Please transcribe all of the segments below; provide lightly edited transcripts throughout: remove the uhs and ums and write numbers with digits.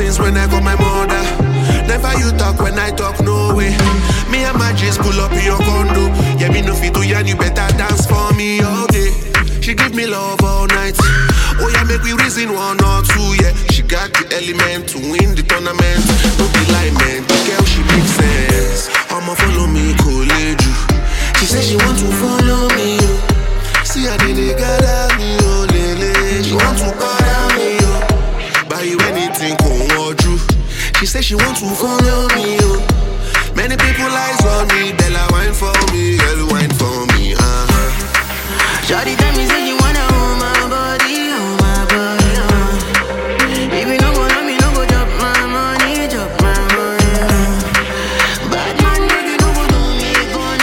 since when I got my mother. Never you talk when I talk, no way. Me and my G's pull up in your condo. Yeah, me no fit to yarn, you better dance for me all day. She give me love all night. Oh yeah, make we reason 1 or 2, yeah. She got the element to win the tournament. No be like man, the girl she makes sense. I'ma follow me, college. She said she want to follow me. See how they gather me, oh lele. She want to follow me, oh. Buy you anything, come on, Drew. She said she want to follow me, oh. Many people eyes on me, Bella wine for me, girl wine for me, Shawty tell me say you wanna hold my body, If you no go love me, no go drop my money, Bad man, if you no go do me,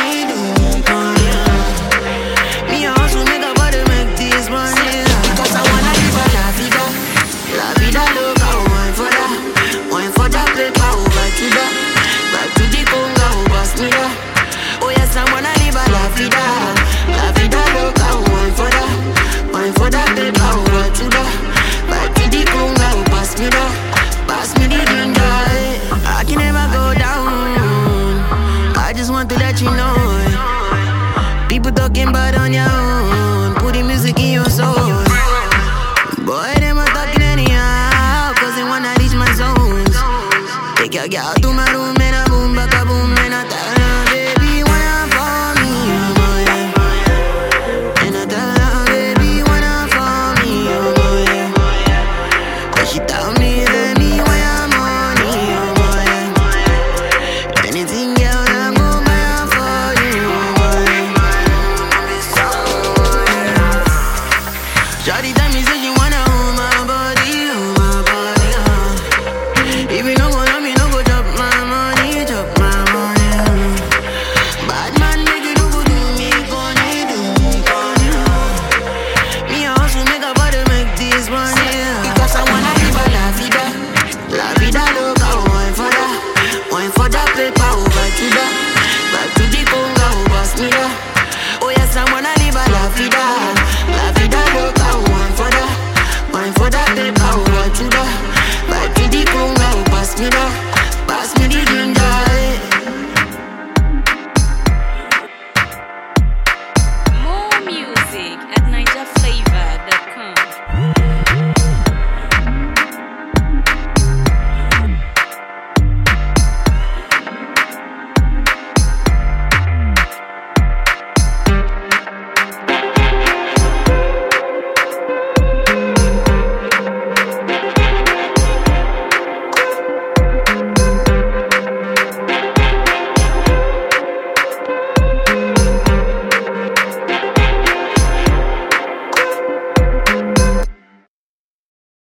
Me a hustle, make a body, make this money. Cause I wanna live a la vida loca, wine for that paper, over to that, back to the conga, pass me that. Oh yes, I wanna live a la vida loca, wine for that paper, over to that, back to the conga, pass me the ginger. I can never go down. I just want to let you know. People talking bad on your own, put the music in your soul. Boy, them a talking anyhow, cause they wanna reach my zones. Take your girl to my room and a boom, back a boom, and a tell her, baby, wanna for me, And I tell her, baby, wanna for me, But she tell me, let me want your money, Anything, girl, I'm gon' buy for you, Shawty,